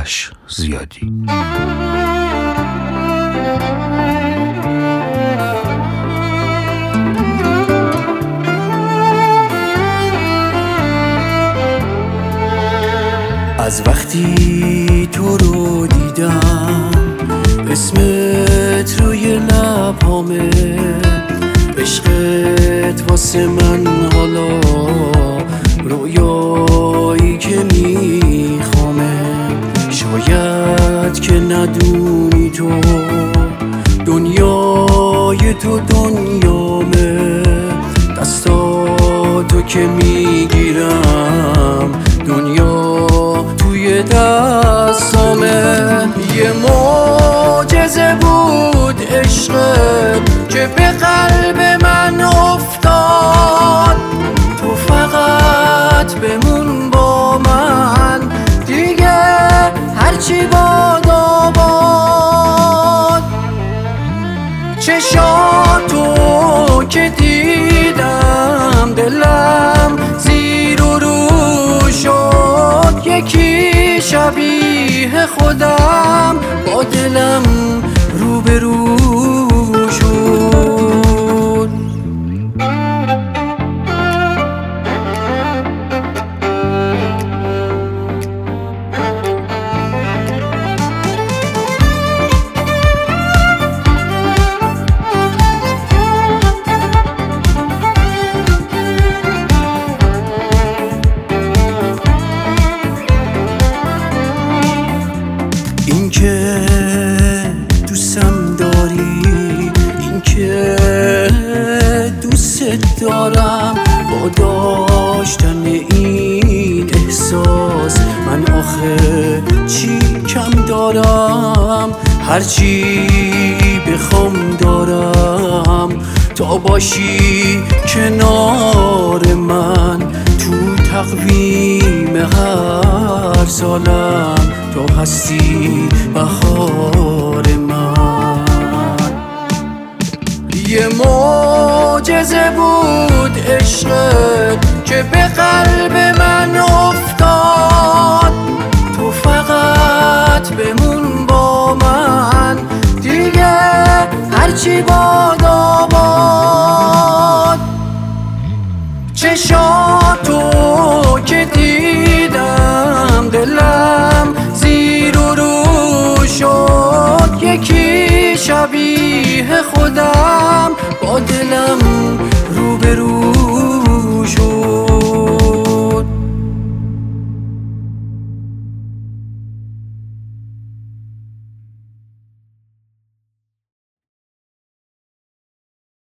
آتش زیادی. از وقتی تو رو دیدم اسمت روی لبامه، عشقت واسه من حالا رویایی که میخوامه. شاید که ندونی تو دنیای تو دنیامه، دستاتو که میگیرم دنیا توی دستامه. یه معجزه بود عشقت که به قلب من افتاد، تو فقط بمون با من دیگه هرچی باد آباد. چشاتو که دیدم دلم زیر و رو شد، یکی شبیه خودم با دلم روبرو شد. این که دوستم داری، این که دوست دارم، با داشتن این احساس من آخه چی کم دارم؟ هرچی بخوام دارم تا باشی کنار من، تو تقویم هر سالم تو هستی بهار من. یه معجزه بود عشقت که به قلب من افتاد، تو فقط بمون با من دیگه هرچی باد